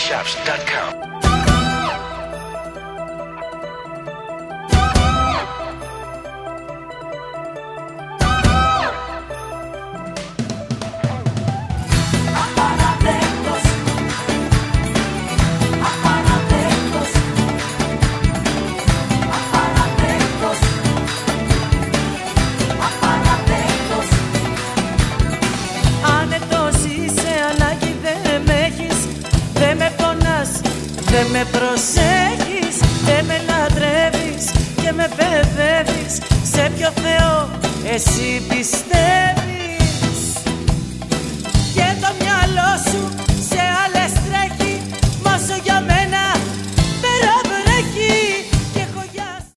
DJShops.com. Δεν με προσέχεις, δεν με λατρεύεις και με παιδεύεις. Σε ποιο Θεό εσύ πιστεύεις? Και το μυαλό σου